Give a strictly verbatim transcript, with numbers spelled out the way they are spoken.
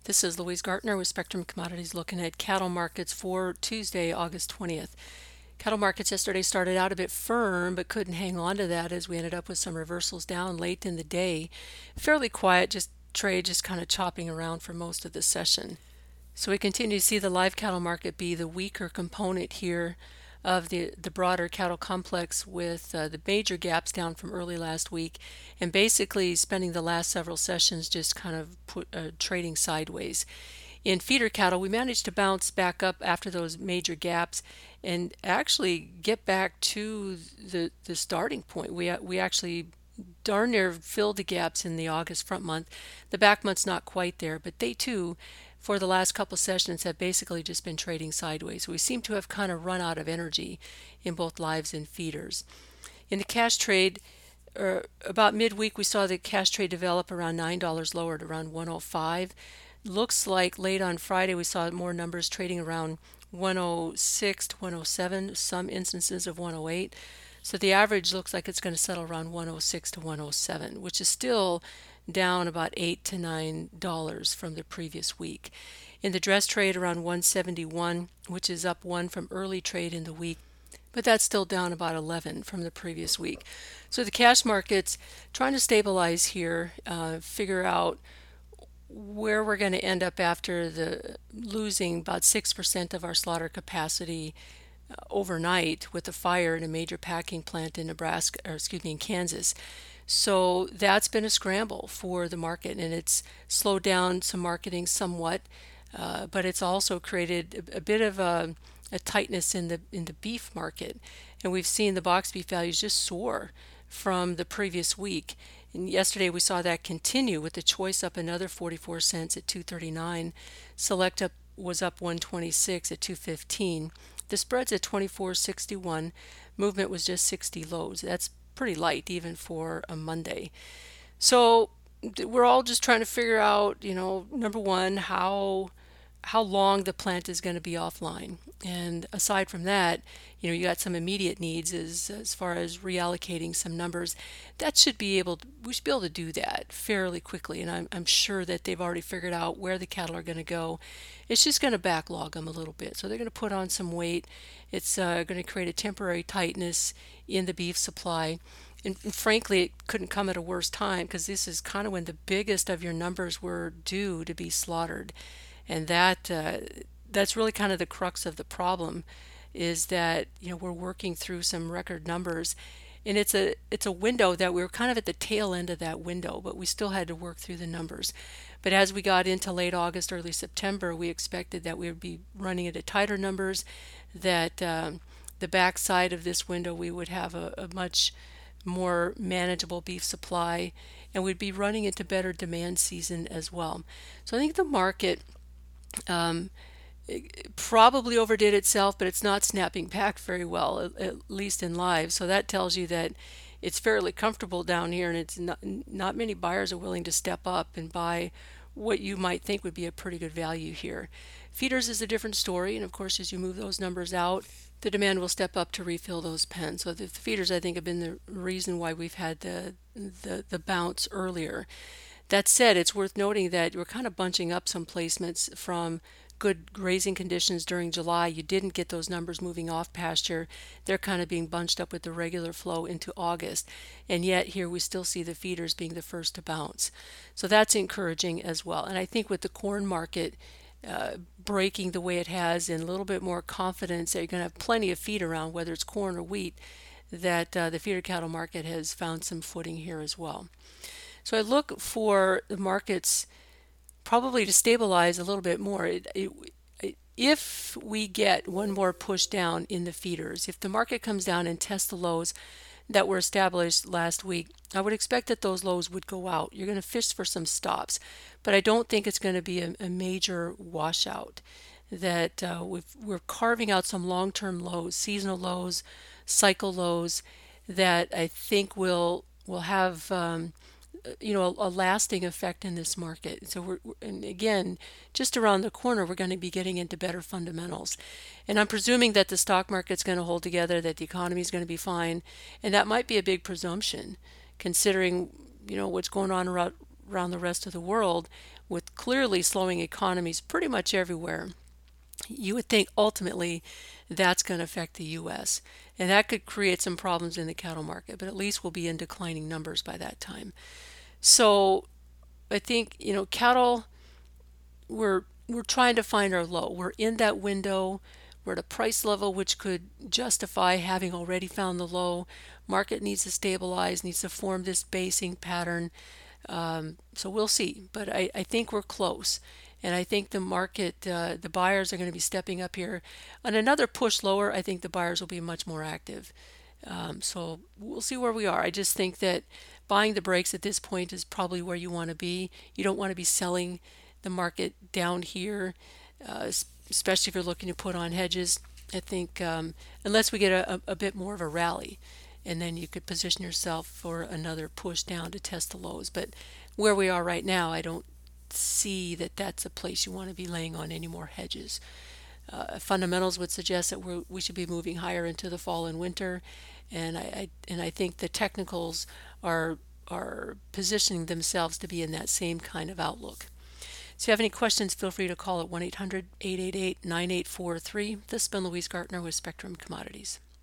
This is Louise Gartner with Spectrum Commodities looking at cattle markets for Tuesday, August twentieth. Cattle markets yesterday started out a bit firm but couldn't hang on to that as we ended up with some reversals down late in the day. Fairly quiet, just trade just kind of chopping around for most of the session. So we continue to see the live cattle market be the weaker component here of the, the broader cattle complex with uh, the major gaps down from early last week and basically spending the last several sessions just kind of put, uh, trading sideways. In feeder cattle, we managed to bounce back up after those major gaps and actually get back to the, the starting point. We, we actually darn near filled the gaps in the August front month. The back month's not quite there, but they too, for the last couple sessions, have basically just been trading sideways. We seem to have kind of run out of energy in both lives and feeders. In the cash trade, uh, about midweek, we saw the cash trade develop around nine dollars lower at around one oh five. Looks like late on Friday we saw more numbers trading around one oh six to one oh seven, some instances of one oh eight. So the average looks like it's going to settle around one oh six to one oh seven, which is still down about eight to nine dollars from the previous week. In the dress trade around one seventy-one, which is up one from early trade in the week, but that's still down about eleven from the previous week. So the cash market's trying to stabilize here, uh, figure out where we're going to end up after the losing about six percent of our slaughter capacity uh, overnight with the fire in a major packing plant in Nebraska, or excuse me, in Kansas. So that's been a scramble for the market, and it's slowed down some marketing somewhat, uh, but it's also created a, a bit of a, a tightness in the in the beef market, and we've seen the box beef values just soar from the previous week. And yesterday we saw that continue with the choice up another forty-four cents at two thirty-nine. Select up was up one twenty-six at two fifteen. The spread's at twenty-four sixty-one. Movement was just sixty lows. That's pretty light even for a Monday. So we're all just trying to figure out, you know, number one, how how long the plant is going to be offline. And aside from that, you know, you got some immediate needs as as far as reallocating some numbers. That should be able to, we should be able to do that fairly quickly. And I'm, I'm sure that they've already figured out where the cattle are going to go. It's just going to backlog them a little bit. So they're going to put on some weight. It's uh, going to create a temporary tightness in the beef supply. And frankly, it couldn't come at a worse time because this is kind of when the biggest of your numbers were due to be slaughtered. And that uh, that's really kind of the crux of the problem, is that you know we're working through some record numbers, and it's a it's a window that we were kind of at the tail end of that window, but we still had to work through the numbers. But as we got into late August, early September, we expected that we would be running into tighter numbers, that um, the backside of this window we would have a, a much more manageable beef supply, and we'd be running into better demand season as well. So I think the market um, probably overdid itself, but it's not snapping back very well, at, at least in live. So that tells you that it's fairly comfortable down here, and it's not, not many buyers are willing to step up and buy what you might think would be a pretty good value here. Feeders is a different story, and of course, as you move those numbers out, the demand will step up to refill those pens. So the feeders, I think, have been the reason why we've had the the, the bounce earlier. That said, it's worth noting that we're kind of bunching up some placements from good grazing conditions during July. You didn't get those numbers moving off pasture. They're kind of being bunched up with the regular flow into August. And yet here we still see the feeders being the first to bounce. So that's encouraging as well. And I think with the corn market uh, breaking the way it has and a little bit more confidence that you're going to have plenty of feed around, whether it's corn or wheat, that uh, the feeder cattle market has found some footing here as well. So I look for the markets probably to stabilize a little bit more. It, it, it, if we get one more push down in the feeders, if the market comes down and tests the lows that were established last week, I would expect that those lows would go out. You're going to fish for some stops, but I don't think it's going to be a, a major washout. That uh, we've, we're carving out some long-term lows, seasonal lows, cycle lows, that I think will will have um, you know, a, a lasting effect in this market. So we're, and again, just around the corner, we're going to be getting into better fundamentals. And I'm presuming that the stock market's going to hold together, that the economy is going to be fine. And that might be a big presumption, considering, you know, what's going on around, around the rest of the world. with clearly slowing economies pretty much everywhere, you would think ultimately that's going to affect the U S. And that could create some problems in the cattle market, but at least we'll be in declining numbers by that time. So I think, you know, cattle, we're we're trying to find our low. We're in that window. We're at a price level which could justify having already found the low. Market needs to stabilize, needs to form this basing pattern. Um, so we'll see. But I, I think we're close. And I think the market, uh, the buyers are going to be stepping up here. On another push lower, I think the buyers will be much more active. Um, so we'll see where we are. I just think that buying the breaks at this point is probably where you want to be. You don't want to be selling the market down here, uh, especially if you're looking to put on hedges. I think um, unless we get a, a bit more of a rally, and then you could position yourself for another push down to test the lows. But where we are right now, I don't see that that's a place you want to be laying on any more hedges. Uh, fundamentals would suggest that we're, we should be moving higher into the fall and winter, and I, I and I think the technicals are are positioning themselves to be in that same kind of outlook. So if you have any questions, feel free to call at one eight hundred, eight eight eight, nine eight four three. This has been Louise Gartner with Spectrum Commodities.